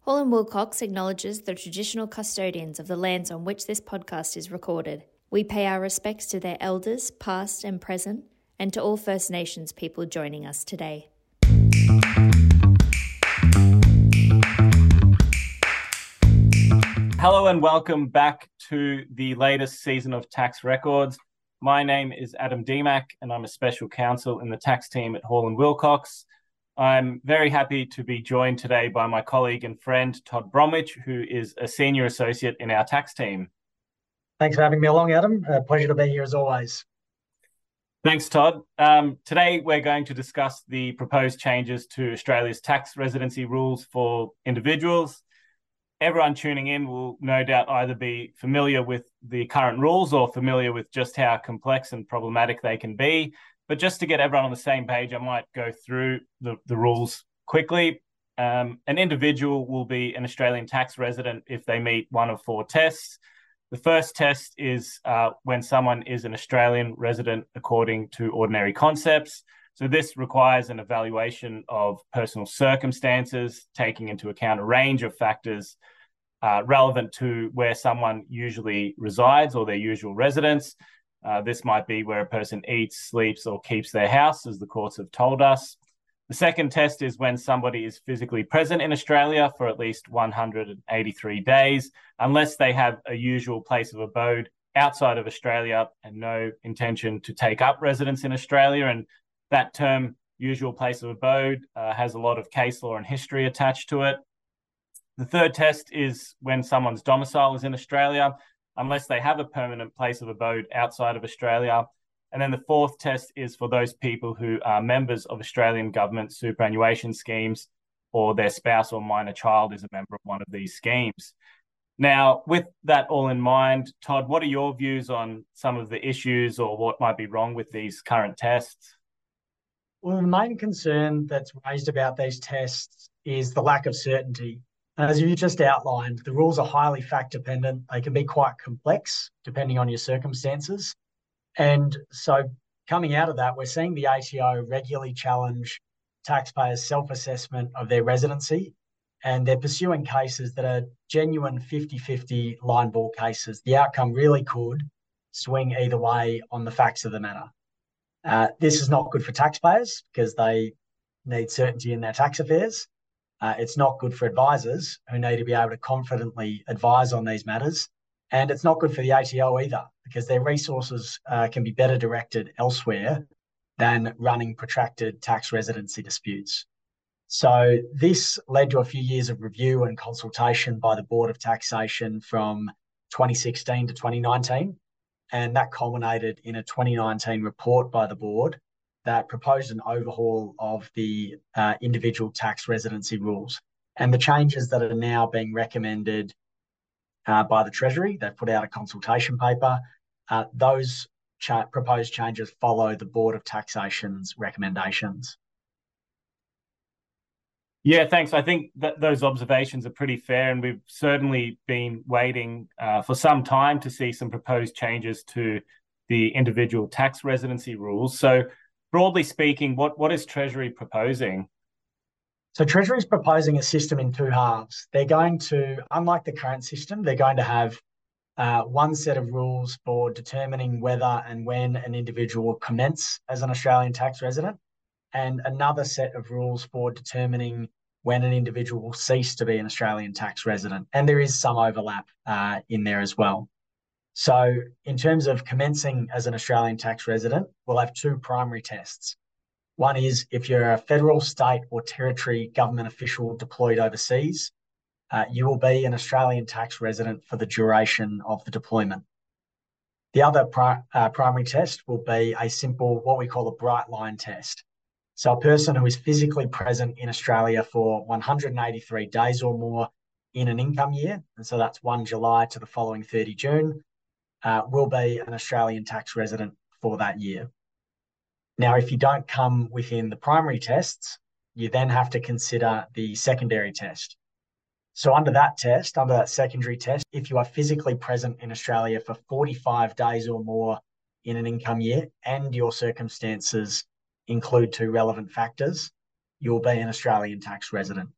Hall and Wilcox acknowledges the traditional custodians of the lands on which this podcast is recorded. We pay our respects to their elders, past and present, and to all First Nations people joining us today. Hello and welcome back to the latest season of Tax Records. My name is Adam Demack and I'm a special counsel in the tax team at Hall and Wilcox. I'm very happy to be joined today by my colleague and friend, Todd Bromwich, who is a senior associate in our tax team. Thanks for having me along, Adam. Pleasure to be here as always. Thanks, Todd. Today, we're going to discuss the proposed changes to Australia's tax residency rules for individuals. Everyone tuning in will no doubt either be familiar with the current rules or familiar with just how complex and problematic they can be. But just to get everyone on the same page, I might go through the rules quickly. An individual will be an Australian tax resident if they meet one of four tests. The first test is when someone is an Australian resident according to ordinary concepts. So this requires an evaluation of personal circumstances, taking into account a range of factors relevant to where someone usually resides or their usual residence. This might be where a person eats, sleeps, or keeps their house, as the courts have told us. The second test is when somebody is physically present in Australia for at least 183 days, unless they have a usual place of abode outside of Australia and no intention to take up residence in Australia. And that term, usual place of abode, has a lot of case law and history attached to it. The third test is when someone's domicile is in Australia, unless they have a permanent place of abode outside of Australia. And then the fourth test is for those people who are members of Australian government superannuation schemes or their spouse or minor child is a member of one of these schemes. Now, with that all in mind, Todd, what are your views on some of the issues or what might be wrong with these current tests? Well, the main concern that's raised about these tests is the lack of certainty. As you just outlined, the rules are highly fact dependent. They can be quite complex depending on your circumstances. And so coming out of that, we're seeing the ATO regularly challenge taxpayers' self-assessment of their residency, and they're pursuing cases that are genuine 50-50 line ball cases. The outcome really could swing either way on the facts of the matter. This is not good for taxpayers because they need certainty in their tax affairs. It's not good for advisors who need to be able to confidently advise on these matters. And it's not good for the ATO either because their resources can be better directed elsewhere than running protracted tax residency disputes. So this led to a few years of review and consultation by the Board of Taxation from 2016 to 2019. And that culminated in a 2019 report by the board that proposed an overhaul of the individual tax residency rules. And the changes that are now being recommended by the Treasury, they've put out a consultation paper. Those proposed changes follow the Board of Taxation's recommendations. Yeah, thanks. I think that those observations are pretty fair, and we've certainly been waiting for some time to see some proposed changes to the individual tax residency rules. So broadly speaking, what is Treasury proposing? So Treasury is proposing a system in two halves. They're going to, unlike the current system, they're going to have one set of rules for determining whether and when an individual will commence as an Australian tax resident, and another set of rules for determining when an individual will cease to be an Australian tax resident. And there is some overlap in there as well. So in terms of commencing as an Australian tax resident, we'll have two primary tests. One is if you're a federal, state or territory government official deployed overseas, you will be an Australian tax resident for the duration of the deployment. The other primary test will be a simple, what we call a bright line test. So a person who is physically present in Australia for 183 days or more in an income year, and so that's 1 July to the following 30 June, will be an Australian tax resident for that year. Now, if you don't come within the primary tests, you then have to consider the secondary test. So under that test, under that secondary test, if you are physically present in Australia for 45 days or more in an income year and your circumstances include two relevant factors, you'll be an Australian tax resident.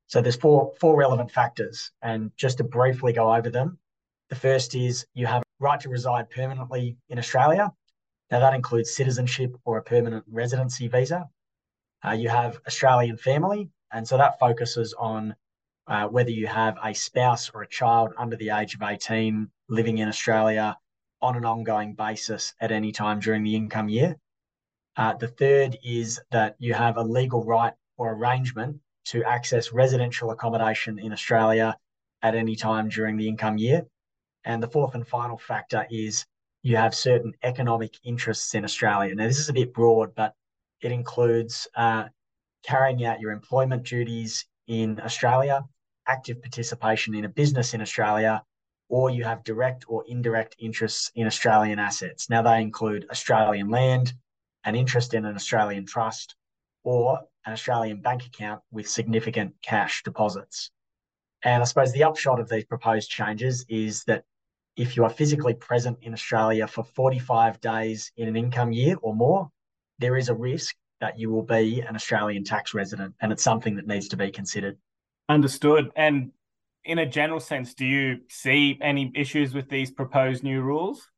So there's four relevant factors, and just to briefly go over them, the first is you have right to reside permanently in Australia. Now that includes citizenship or a permanent residency visa. You have Australian family, and so that focuses on whether you have a spouse or a child under the age of 18 living in Australia on an ongoing basis at any time during the income year. The third is that you have a legal right or arrangement to access residential accommodation in Australia at any time during the income year. And the fourth and final factor is you have certain economic interests in Australia. Now, this is a bit broad, but it includes carrying out your employment duties in Australia, active participation in a business in Australia, or you have direct or indirect interests in Australian assets. Now, they include Australian land, an interest in an Australian trust, or an Australian bank account with significant cash deposits. And I suppose the upshot of these proposed changes is that if you are physically present in Australia for 45 days in an income year or more, there is a risk that you will be an Australian tax resident, and it's something that needs to be considered. Understood. And in a general sense, do you see any issues with these proposed new rules?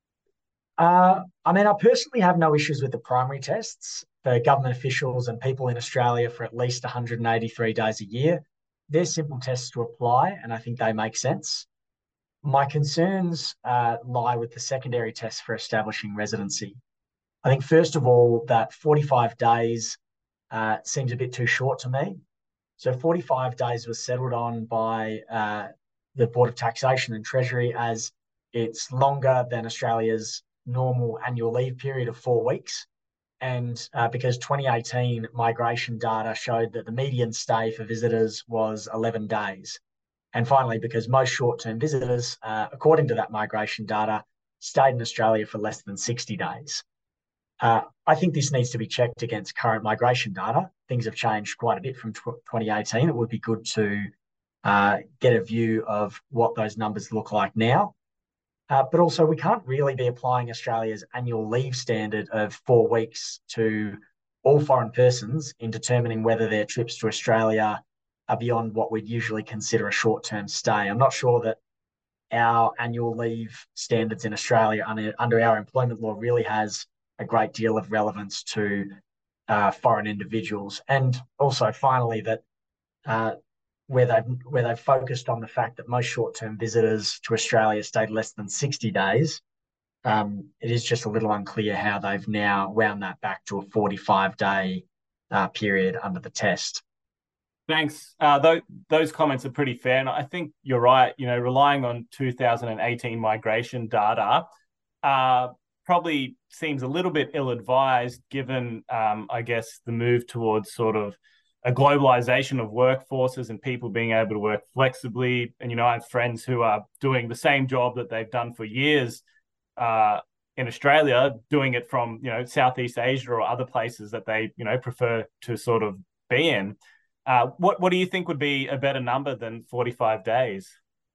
I personally have no issues with the primary tests for government officials and people in Australia for at least 183 days a year. They're simple tests to apply, and I think they make sense. My concerns lie with the secondary tests for establishing residency. I think, first of all, that 45 days seems a bit too short to me. So 45 days was settled on by the Board of Taxation and Treasury as it's longer than Australia's normal annual leave period of 4 weeks. And because 2018 migration data showed that the median stay for visitors was 11 days. And finally, because most short-term visitors, according to that migration data, stayed in Australia for less than 60 days. I think this needs to be checked against current migration data. Things have changed quite a bit from 2018. It would be good to get a view of what those numbers look like now. But also, we can't really be applying Australia's annual leave standard of 4 weeks to all foreign persons in determining whether their trips to Australia are beyond what we'd usually consider a short-term stay. I'm not sure that our annual leave standards in Australia under our employment law really has a great deal of relevance to foreign individuals. And also, finally, that where they've focused on the fact that most short-term visitors to Australia stayed less than 60 days, it is just a little unclear how they've now wound that back to a 45-day period under the test. Thanks. Those comments are pretty fair, and I think you're right. Relying on 2018 migration data probably seems a little bit ill-advised, given, I guess, the move towards sort of a globalization of workforces and people being able to work flexibly. And I have friends who are doing the same job that they've done for years in Australia, doing it from Southeast Asia or other places that they prefer to sort of be in. What do you think would be a better number than 45 days?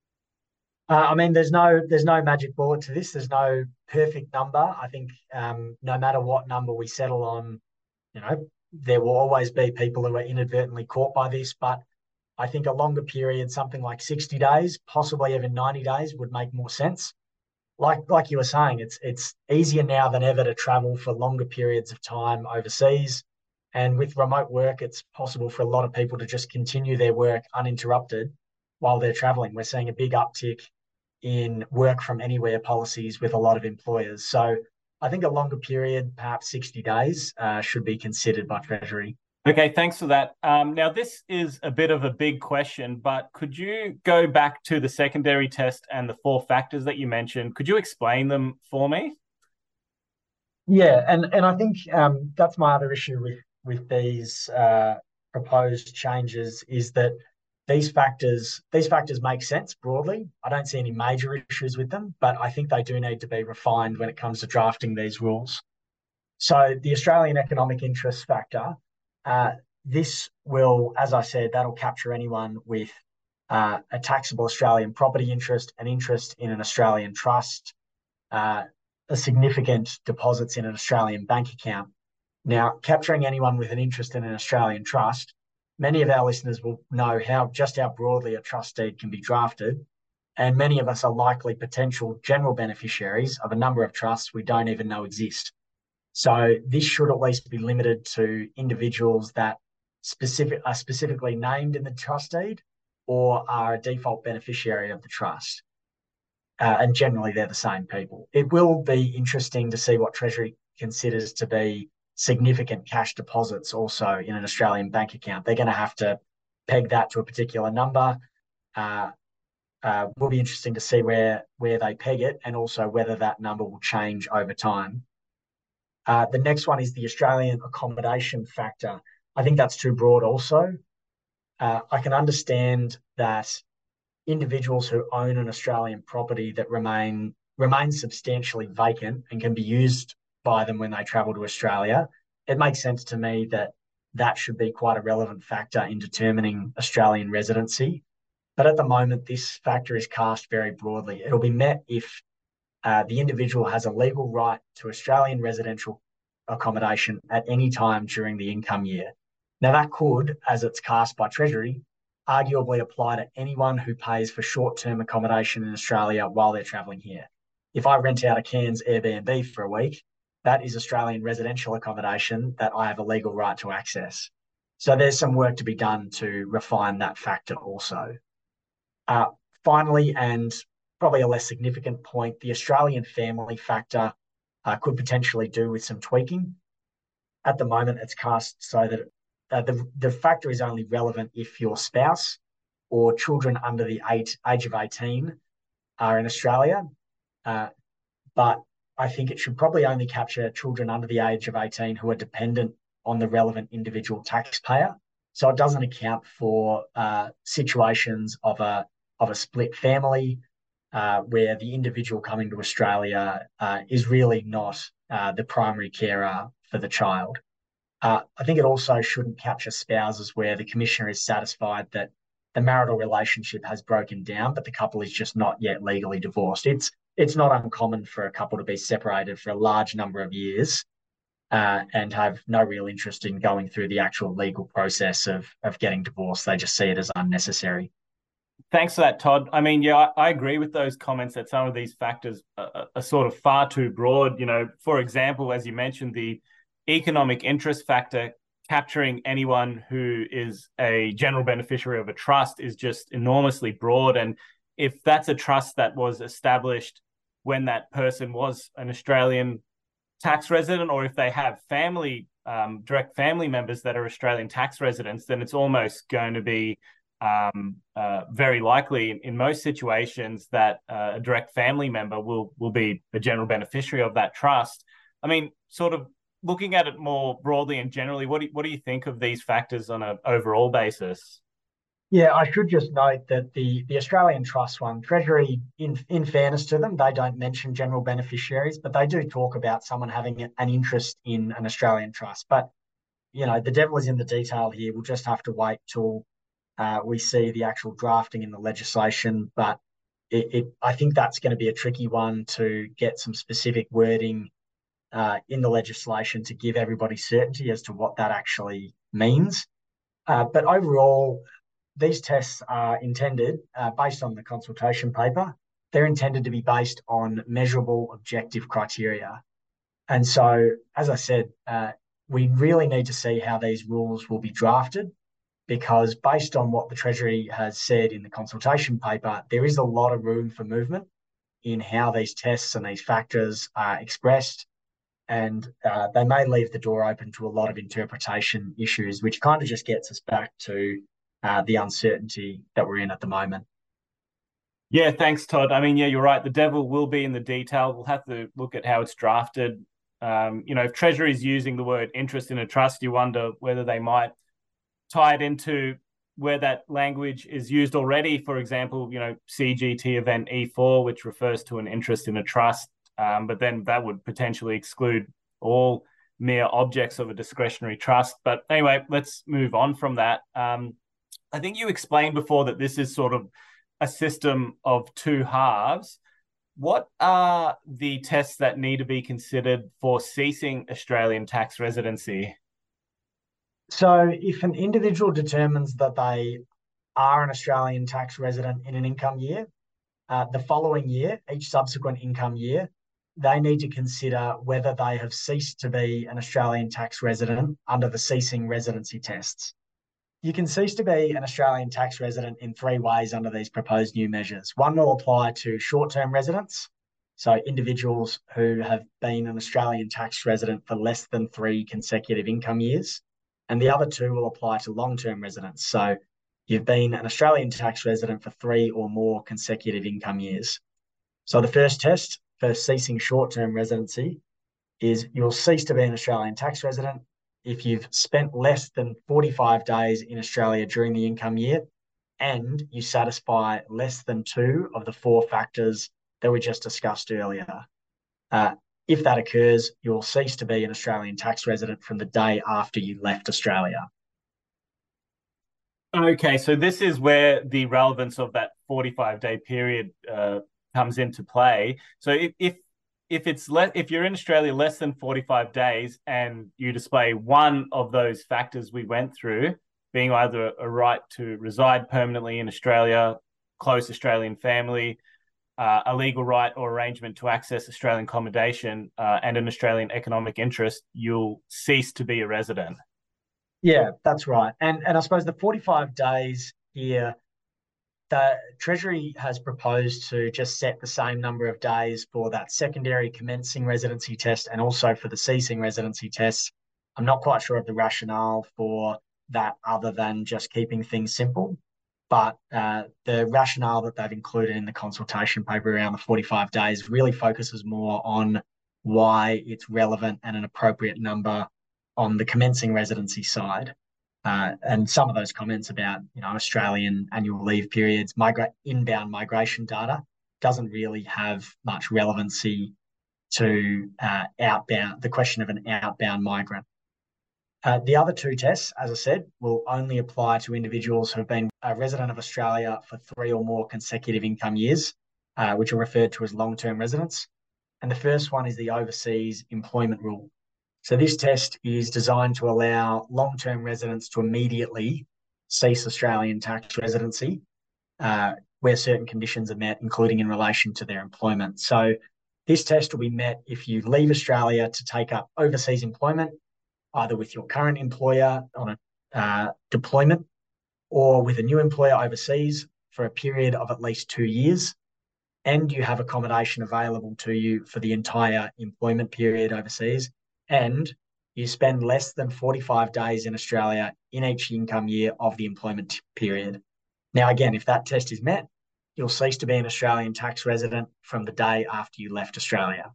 There's no magic bullet to this. There's no perfect number. I think no matter what number we settle on, there will always be people who are inadvertently caught by this. But I think a longer period, something like 60 days, possibly even 90 days, would make more sense. Like you were saying, it's easier now than ever to travel for longer periods of time overseas. And with remote work, it's possible for a lot of people to just continue their work uninterrupted while they're traveling. We're seeing a big uptick in work from anywhere policies with a lot of employers. So I think a longer period, perhaps 60 days, should be considered by Treasury. Okay, thanks for that. Now, this is a bit of a big question, but could you go back to the secondary test and the 4 factors that you mentioned? Could you explain them for me? Yeah, and I think that's my other issue with these proposed changes is that these factors make sense broadly. I don't see any major issues with them, but I think they do need to be refined when it comes to drafting these rules. So the Australian economic interest factor, this will, as I said, that'll capture anyone with a taxable Australian property interest, an interest in an Australian trust, a significant deposits in an Australian bank account. Now, capturing anyone with an interest in an Australian trust many of our listeners will know just how broadly a trust deed can be drafted. And many of us are likely potential general beneficiaries of a number of trusts we don't even know exist. So this should at least be limited to individuals that are specifically named in the trust deed or are a default beneficiary of the trust. And generally, they're the same people. It will be interesting to see what Treasury considers to be significant cash deposits also in an Australian bank account. They're going to have to peg that to a particular number. Will be interesting to see where they peg it and also whether that number will change over time. The next one is the Australian accommodation factor. I think that's too broad also. I can understand that individuals who own an Australian property that remains substantially vacant and can be used by them when they travel to Australia, it makes sense to me that that should be quite a relevant factor in determining Australian residency. But at the moment, this factor is cast very broadly. It'll be met if the individual has a legal right to Australian residential accommodation at any time during the income year. Now, that could, as it's cast by Treasury, arguably apply to anyone who pays for short-term accommodation in Australia while they're travelling here. If I rent out a Cairns Airbnb for a week, that is Australian residential accommodation that I have a legal right to access. So there's some work to be done to refine that factor also. Finally, and probably a less significant point, the Australian family factor could potentially do with some tweaking. At the moment, it's cast so that the factor is only relevant if your spouse or children under the age of 18 are in Australia. But I think it should probably only capture children under the age of 18 who are dependent on the relevant individual taxpayer. So it doesn't account for situations of a split family where the individual coming to Australia is really not the primary carer for the child. I think it also shouldn't capture spouses where the Commissioner is satisfied that the marital relationship has broken down, but the couple is just not yet legally divorced. It's not uncommon for a couple to be separated for a large number of years and have no real interest in going through the actual legal process of getting divorced. They just see it as unnecessary. Thanks for that, Todd. I mean, yeah, I agree with those comments that some of these factors are sort of far too broad. You know, for example, as you mentioned, the economic interest factor capturing anyone who is a general beneficiary of a trust is just enormously broad. And if that's a trust that was established when that person was an Australian tax resident, or if they have direct family members that are Australian tax residents, then it's almost going to be very likely in most situations that a direct family member will be a general beneficiary of that trust. I mean, sort of looking at it more broadly and generally, what do you think of these factors on an overall basis? Yeah, I should just note that the Australian Trust one, Treasury, in fairness to them, they don't mention general beneficiaries, but they do talk about someone having an interest in an Australian trust. But, you know, the devil is in the detail here. We'll just have to wait till we see the actual drafting in the legislation. But I think that's going to be a tricky one to get some specific wording in the legislation to give everybody certainty as to what that actually means. But overall, these tests are intended, based on the consultation paper, they're intended to be based on measurable objective criteria. And so, as I said, we really need to see how these rules will be drafted, because based on what the Treasury has said in the consultation paper, there is a lot of room for movement in how these tests and these factors are expressed. And they may leave the door open to a lot of interpretation issues, which kind of just gets us back to the uncertainty that we're in at the moment. Yeah, thanks, Todd. I mean, yeah, you're right. The devil will be in the detail. We'll have to look at how it's drafted. If Treasury is using the word interest in a trust, you wonder whether they might tie it into where that language is used already. For example, CGT event E4, which refers to an interest in a trust, but then that would potentially exclude all mere objects of a discretionary trust. But anyway, let's move on from that. I think you explained before that this is sort of a system of two halves. What are the tests that need to be considered for ceasing Australian tax residency? So if an individual determines that they are an Australian tax resident in an income year, the following year, each subsequent income year, they need to consider whether they have ceased to be an Australian tax resident under the ceasing residency tests. You can cease to be an Australian tax resident in three ways under these proposed new measures. One will apply to short-term residents, so individuals who have been an Australian tax resident for less than 3 consecutive income years. And the other two will apply to long-term residents. So you've been an Australian tax resident for 3 or more consecutive income years. So the first test for ceasing short-term residency is you'll cease to be an Australian tax resident if you've spent less than 45 days in Australia during the income year and you satisfy less than 2 of the 4 factors that we just discussed earlier. Uh, if that occurs, you'll cease to be an Australian tax resident from the day after you left Australia. Okay, so this is where the relevance of that 45-day period comes into play. So if you're in Australia less than 45 days and you display one of those factors we went through, being either a right to reside permanently in Australia, close Australian family, a legal right or arrangement to access Australian accommodation, and an Australian economic interest, you'll cease to be a resident. Yeah, that's right. And I suppose the 45 days here, the Treasury has proposed to just set the same number of days for that secondary commencing residency test and also for the ceasing residency test. I'm not quite sure of the rationale for that other than just keeping things simple. But the rationale that they've included in the consultation paper around the 45 days really focuses more on why it's relevant and an appropriate number on the commencing residency side. And some of those comments about Australian annual leave periods, inbound migration data doesn't really have much relevancy to the question of an outbound migrant. The other 2 tests, as I said, will only apply to individuals who have been a resident of Australia for 3 or more consecutive income years, which are referred to as long-term residents. And the first one is the overseas employment rule. So this test is designed to allow long-term residents to immediately cease Australian tax residency where certain conditions are met, including in relation to their employment. So this test will be met if you leave Australia to take up overseas employment, either with your current employer on a deployment or with a new employer overseas for a period of at least 2 years, and you have accommodation available to you for the entire employment period overseas, and you spend less than 45 days in Australia in each income year of the employment period. Now, again, if that test is met, you'll cease to be an Australian tax resident from the day after you left Australia.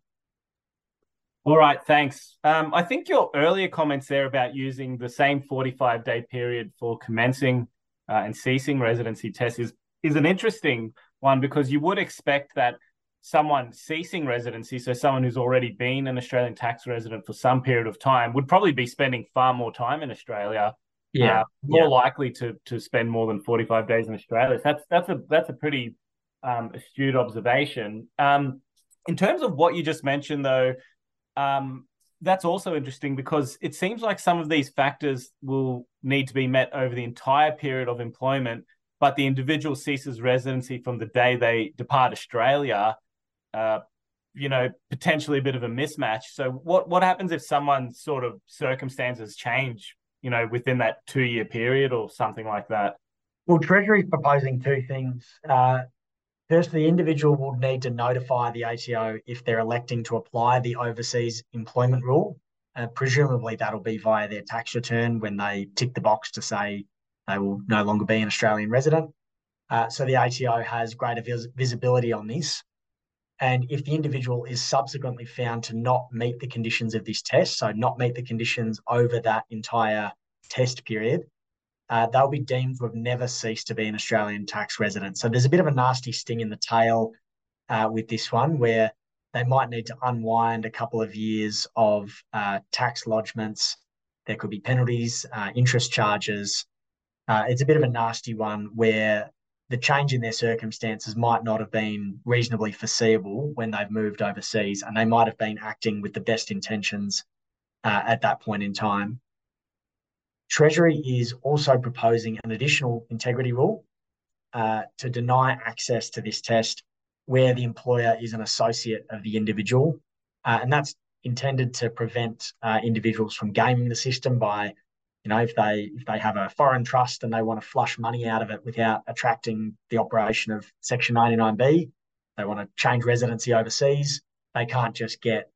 All right, thanks. I think your earlier comments there about using the same 45-day period for commencing and ceasing residency tests is an interesting one, because you would expect that someone ceasing residency, so someone who's already been an Australian tax resident for some period of time, would probably be spending far more time in Australia. More likely to spend more than 45 days in Australia. So that's a pretty astute observation. In terms of what you just mentioned, though, that's also interesting, because it seems like some of these factors will need to be met over the entire period of employment, but the individual ceases residency from the day they depart Australia. Potentially a bit of a mismatch. So what happens if someone's sort of circumstances change, within that 2-year period or something like that? Well, Treasury is proposing 2 things. First, the individual will need to notify the ATO if they're electing to apply the overseas employment rule. Presumably, that'll be via their tax return when they tick the box to say they will no longer be an Australian resident. So the ATO has greater visibility on this. And if the individual is subsequently found to not meet the conditions of this test, so not meet the conditions over that entire test period, they'll be deemed to have never ceased to be an Australian tax resident. So there's a bit of a nasty sting in the tail with this one, where they might need to unwind a couple of years of tax lodgements. There could be penalties, interest charges. It's a bit of a nasty one where the change in their circumstances might not have been reasonably foreseeable when they've moved overseas, and they might have been acting with the best intentions at that point in time. Treasury is also proposing an additional integrity rule to deny access to this test where the employer is an associate of the individual. And that's intended to prevent individuals from gaming the system by, if they have a foreign trust and they want to flush money out of it without attracting the operation of Section 99B, they want to change residency overseas, they can't just get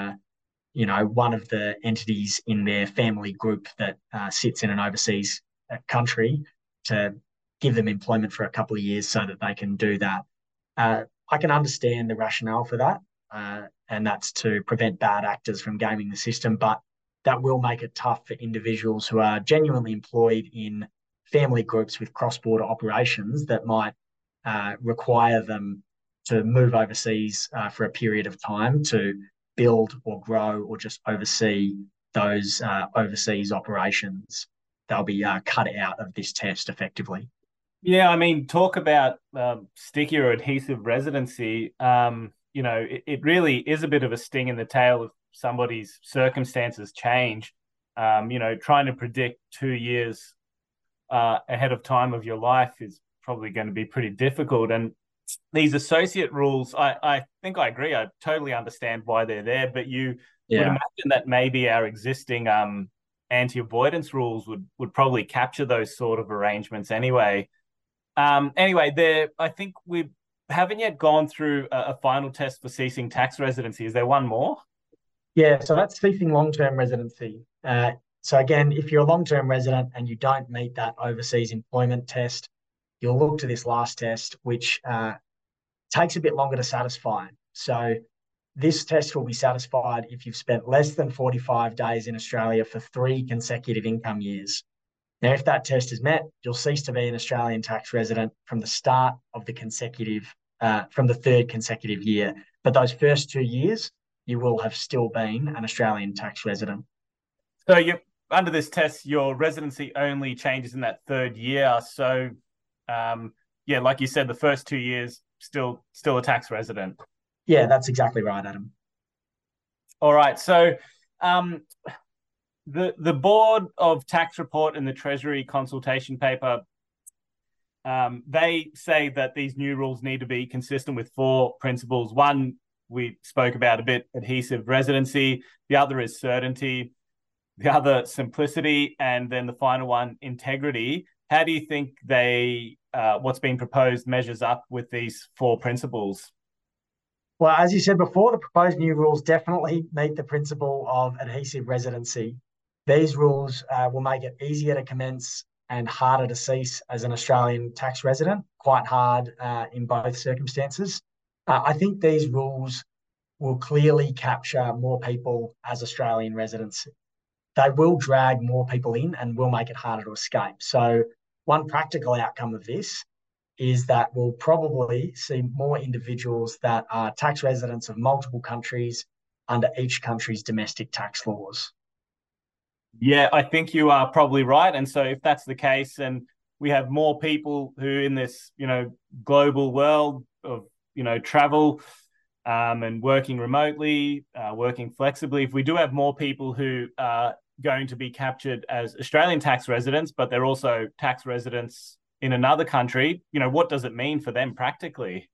one of the entities in their family group that sits in an overseas country to give them employment for a couple of years so that they can do that. I can understand the rationale for that, and that's to prevent bad actors from gaming the system, but that will make it tough for individuals who are genuinely employed in family groups with cross-border operations that might require them to move overseas for a period of time to build or grow or just oversee those overseas operations. They'll be cut out of this test effectively. Yeah, I mean, talk about sticky or adhesive residency. It really is a bit of a sting in the tail if somebody's circumstances change. Trying to predict 2 years ahead of time of your life is probably going to be pretty difficult. And these associate rules, I think I agree. I totally understand why they're there, but you would imagine that maybe our existing anti-avoidance rules would probably capture those sort of arrangements anyway. I think we haven't yet gone through a final test for ceasing tax residency. Is there one more? Yeah, so that's ceasing long-term residency. So again, if you're a long-term resident and you don't meet that overseas employment test, you'll look to this last test, which takes a bit longer to satisfy. So this test will be satisfied if you've spent less than 45 days in Australia for 3 consecutive income years. Now, if that test is met, you'll cease to be an Australian tax resident from the start of from the 3rd consecutive year. But those first 2 years, you will have still been an Australian tax resident. So under this test, your residency only changes in that 3rd year. So, like you said, the first 2 years, still a tax resident. Yeah, that's exactly right, Adam. All right. So, The Board of Tax Report and the Treasury consultation paper, they say that these new rules need to be consistent with 4 principles. One, we spoke about a bit, adhesive residency. The other is certainty. The other, simplicity. And then the final one, integrity. How do you think what's being proposed measures up with these 4 principles? Well, as you said before, the proposed new rules definitely meet the principle of adhesive residency. These rules will make it easier to commence and harder to cease as an Australian tax resident, quite hard in both circumstances. I think these rules will clearly capture more people as Australian residents. They will drag more people in and will make it harder to escape. So one practical outcome of this is that we'll probably see more individuals that are tax residents of multiple countries under each country's domestic tax laws. Yeah, I think you are probably right. And so if that's the case, and we have more people who in this, global world of, travel and working remotely, working flexibly, if we do have more people who are going to be captured as Australian tax residents, but they're also tax residents in another country, what does it mean for them practically?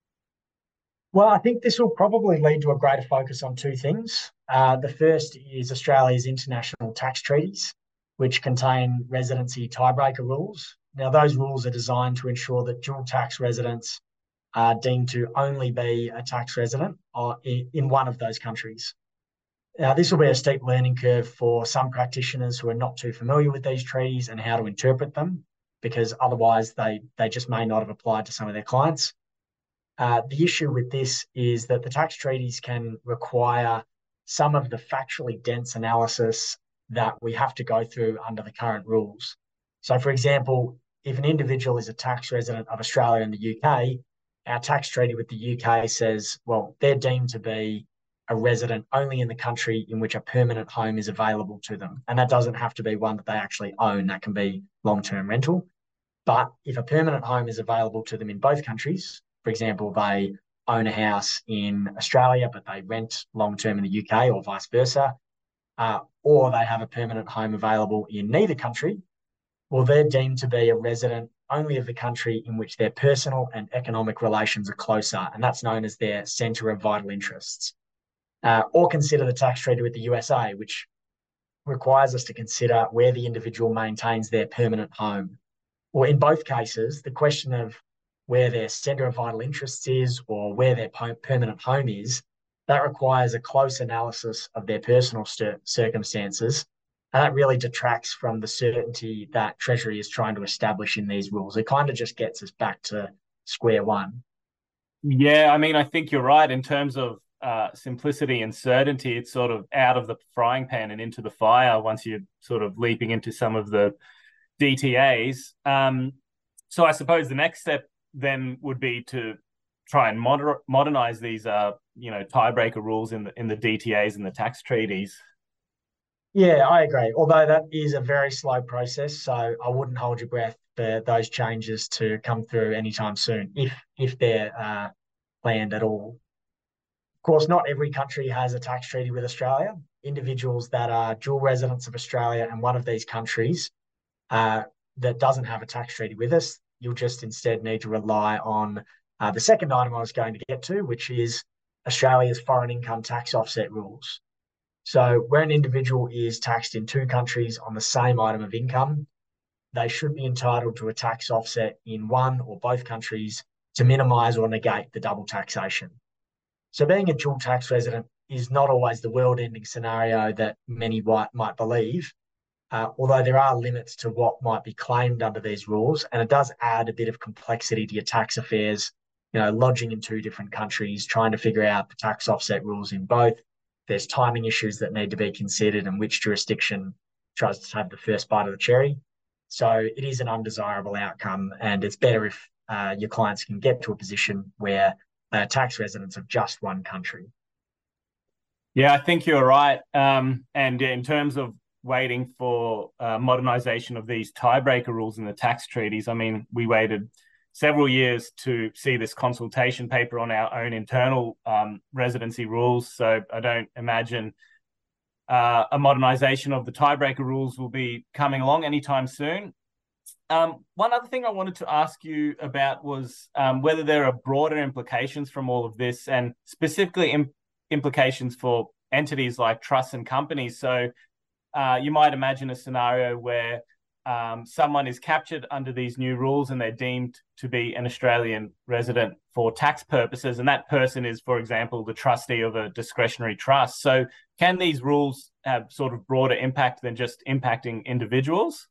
Well, I think this will probably lead to a greater focus on 2 things. The first is Australia's international tax treaties, which contain residency tiebreaker rules. Now, those rules are designed to ensure that dual tax residents are deemed to only be a tax resident in one of those countries. Now, this will be a steep learning curve for some practitioners who are not too familiar with these treaties and how to interpret them, because otherwise they just may not have applied to some of their clients. The issue with this is that the tax treaties can require some of the factually dense analysis that we have to go through under the current rules. So, for example, if an individual is a tax resident of Australia and the UK, our tax treaty with the UK says, well, they're deemed to be a resident only in the country in which a permanent home is available to them. And that doesn't have to be one that they actually own. That can be long-term rental. But if a permanent home is available to them in both countries, for example, they own a house in Australia, but they rent long-term in the UK or vice versa, or they have a permanent home available in neither country, well, they're deemed to be a resident only of the country in which their personal and economic relations are closer, and that's known as their centre of vital interests. Or consider the tax treaty with the USA, which requires us to consider where the individual maintains their permanent home. Or in both cases, the question of where their centre of vital interests is or where their permanent home is, that requires a close analysis of their personal circumstances. And that really detracts from the certainty that Treasury is trying to establish in these rules. It kind of just gets us back to square one. Yeah, I mean, I think you're right in terms of simplicity and certainty. It's sort of out of the frying pan and into the fire once you're sort of leaping into some of the DTAs. So I suppose the next step then would be to try and modernize these, tiebreaker rules in the DTAs and the tax treaties. Yeah, I agree. Although that is a very slow process, so I wouldn't hold your breath for those changes to come through anytime soon, if they're planned at all. Of course, not every country has a tax treaty with Australia. Individuals that are dual residents of Australia and one of these countries that doesn't have a tax treaty with us, you'll just instead need to rely on the second item I was going to get to, which is Australia's foreign income tax offset rules. So where an individual is taxed in two countries on the same item of income, they should be entitled to a tax offset in one or both countries to minimise or negate the double taxation. So being a dual tax resident is not always the world-ending scenario that many might believe, although there are limits to what might be claimed under these rules, and it does add a bit of complexity to your tax affairs, lodging in two different countries, trying to figure out the tax offset rules in both. There's timing issues that need to be considered and which jurisdiction tries to have the first bite of the cherry. So it is an undesirable outcome, and it's better if your clients can get to a position where they're tax residents of just one country. Yeah, I think you're right. And in terms of waiting for modernisation of these tiebreaker rules in the tax treaties, I mean, we waited several years to see this consultation paper on our own internal residency rules. So I don't imagine a modernisation of the tiebreaker rules will be coming along anytime soon. One other thing I wanted to ask you about was whether there are broader implications from all of this, and specifically implications for entities like trusts and companies. So you might imagine a scenario where someone is captured under these new rules and they're deemed to be an Australian resident for tax purposes, and that person is, for example, the trustee of a discretionary trust. So can these rules have sort of broader impact than just impacting individuals?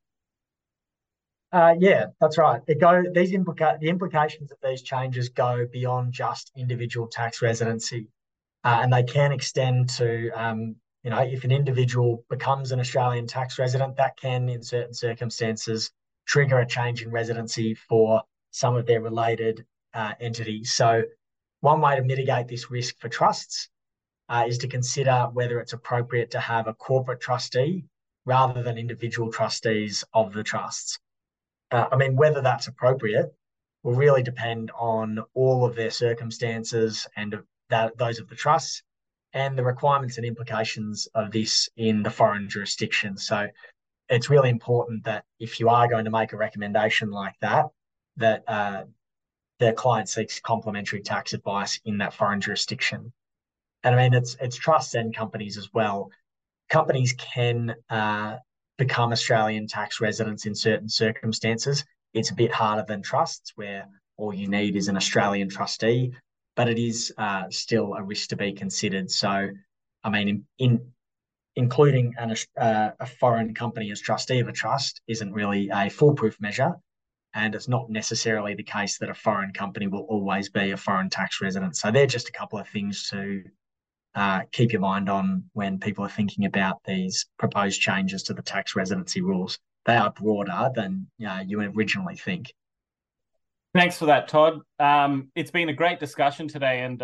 Yeah, that's right. The implications of these changes go beyond just individual tax residency, and they can extend to if an individual becomes an Australian tax resident, that can, in certain circumstances, trigger a change in residency for some of their related entities. So one way to mitigate this risk for trusts is to consider whether it's appropriate to have a corporate trustee rather than individual trustees of the trusts. Whether that's appropriate will really depend on all of their circumstances and those of the trusts, and the requirements and implications of this in the foreign jurisdiction. So it's really important that if you are going to make a recommendation like that, that the client seeks complementary tax advice in that foreign jurisdiction. And it's trusts and companies as well. Companies can become Australian tax residents in certain circumstances. It's a bit harder than trusts, where all you need is an Australian trustee, but it is still a risk to be considered. So, including a foreign company as trustee of a trust isn't really a foolproof measure, and it's not necessarily the case that a foreign company will always be a foreign tax resident. So they're just a couple of things to keep your mind on when people are thinking about these proposed changes to the tax residency rules. They are broader than you originally think. Thanks for that, Todd. It's been a great discussion today, and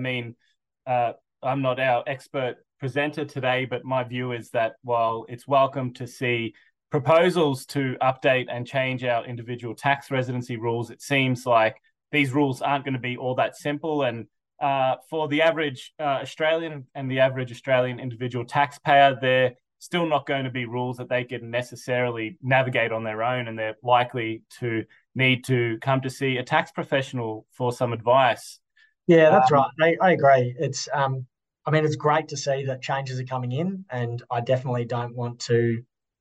I'm not our expert presenter today, but my view is that while it's welcome to see proposals to update and change our individual tax residency rules, it seems like these rules aren't going to be all that simple, and for the average Australian and the average Australian individual taxpayer, they're still not going to be rules that they can necessarily navigate on their own, and they're likely to need to come to see a tax professional for some advice. Yeah, that's right. I agree. It's it's great to see that changes are coming in, and I definitely don't want to,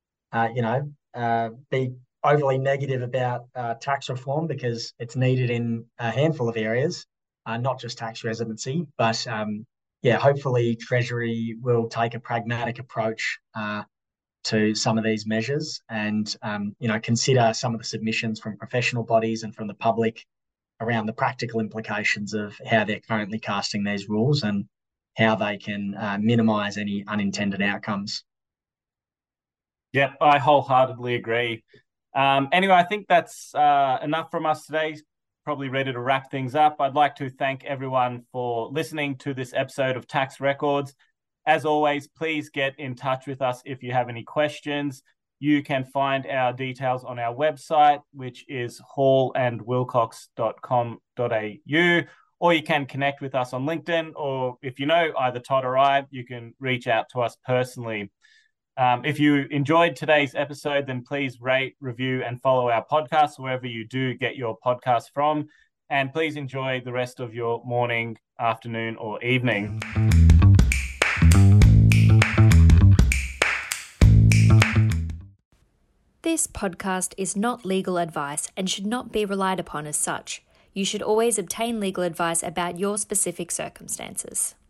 be overly negative about tax reform, because it's needed in a handful of areas, not just tax residency. But hopefully Treasury will take a pragmatic approach to some of these measures, and consider some of the submissions from professional bodies and from the public around the practical implications of how they're currently casting these rules and how they can minimise any unintended outcomes. Yep, I wholeheartedly agree. Anyway, I think that's enough from us today. Probably ready to wrap things up. I'd like to thank everyone for listening to this episode of Tax Records. As always, please get in touch with us if you have any questions. You can find our details on our website, which is hallandwilcox.com.au, or you can connect with us on LinkedIn, or if you know either Todd or I, you can reach out to us personally. If you enjoyed today's episode, then please rate, review, and follow our podcast wherever you do get your podcast from. And please enjoy the rest of your morning, afternoon, or evening. This podcast is not legal advice and should not be relied upon as such. You should always obtain legal advice about your specific circumstances.